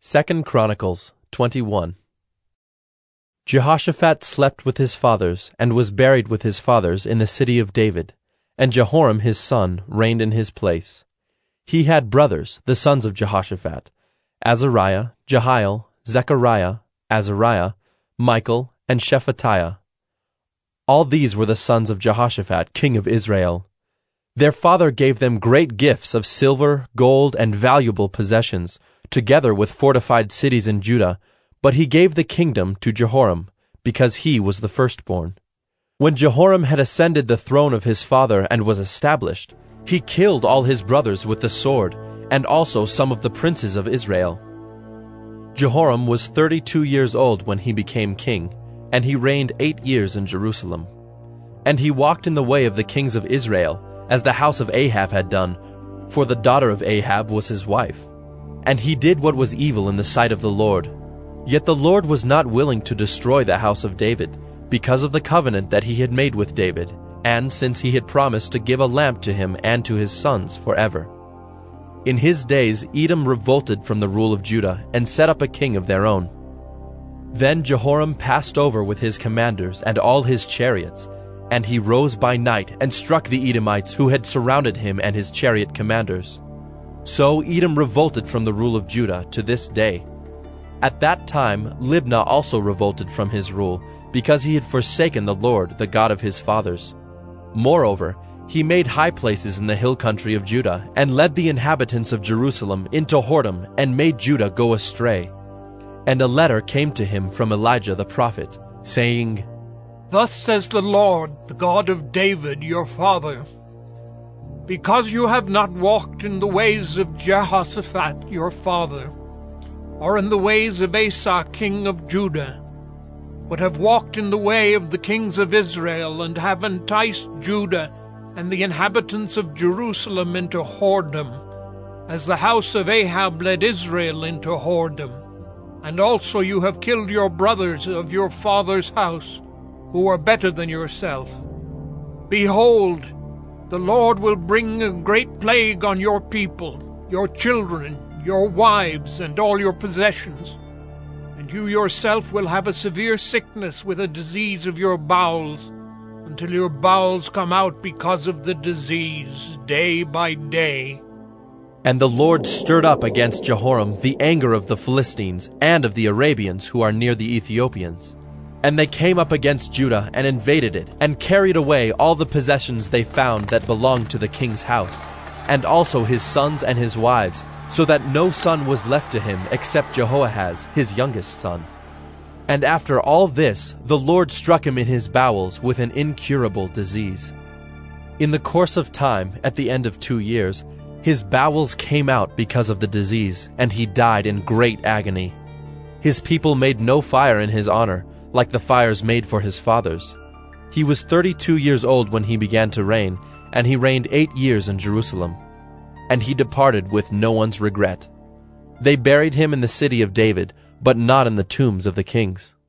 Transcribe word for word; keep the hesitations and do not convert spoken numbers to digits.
Second Chronicles twenty-one. Jehoshaphat slept with his fathers, and was buried with his fathers in the city of David, and Jehoram his son reigned in his place. He had brothers, the sons of Jehoshaphat, Azariah, Jehiel, Zechariah, Azariah, Michael, and Shephatiah. All these were the sons of Jehoshaphat, king of Israel. Their father gave them great gifts of silver, gold, and valuable possessions, together with fortified cities in Judah, but he gave the kingdom to Jehoram, because he was the firstborn. When Jehoram had ascended the throne of his father and was established, he killed all his brothers with the sword, and also some of the princes of Israel. Jehoram was thirty-two years old when he became king, and he reigned eight years in Jerusalem. And he walked in the way of the kings of Israel, as the house of Ahab had done, for the daughter of Ahab was his wife. And he did what was evil in the sight of the Lord. Yet the Lord was not willing to destroy the house of David, because of the covenant that he had made with David, and since he had promised to give a lamp to him and to his sons forever. In his days Edom revolted from the rule of Judah, and set up a king of their own. Then Jehoram passed over with his commanders and all his chariots, and he rose by night and struck the Edomites who had surrounded him and his chariot commanders. So Edom revolted from the rule of Judah to this day. At that time Libnah also revolted from his rule, because he had forsaken the Lord, the God of his fathers. Moreover, he made high places in the hill country of Judah, and led the inhabitants of Jerusalem into whoredom, and made Judah go astray. And a letter came to him from Elijah the prophet, saying, Thus says the Lord, the God of David your father, because you have not walked in the ways of Jehoshaphat your father, or in the ways of Asa king of Judah, but have walked in the way of the kings of Israel, and have enticed Judah and the inhabitants of Jerusalem into whoredom, as the house of Ahab led Israel into whoredom. And also you have killed your brothers of your father's house, who are better than yourself. Behold, the Lord will bring a great plague on your people, your children, your wives, and all your possessions. And you yourself will have a severe sickness with a disease of your bowels, until your bowels come out because of the disease, day by day. And the Lord stirred up against Jehoram the anger of the Philistines and of the Arabians who are near the Ethiopians. And they came up against Judah and invaded it, and carried away all the possessions they found that belonged to the king's house, and also his sons and his wives, so that no son was left to him except Jehoahaz, his youngest son. And after all this, the Lord struck him in his bowels with an incurable disease. In the course of time, at the end of two years, his bowels came out because of the disease, and he died in great agony. His people made no fire in his honor, like the fires made for his fathers. He was thirty-two years old when he began to reign, and he reigned eight years in Jerusalem. And he departed with no one's regret. They buried him in the city of David, but not in the tombs of the kings.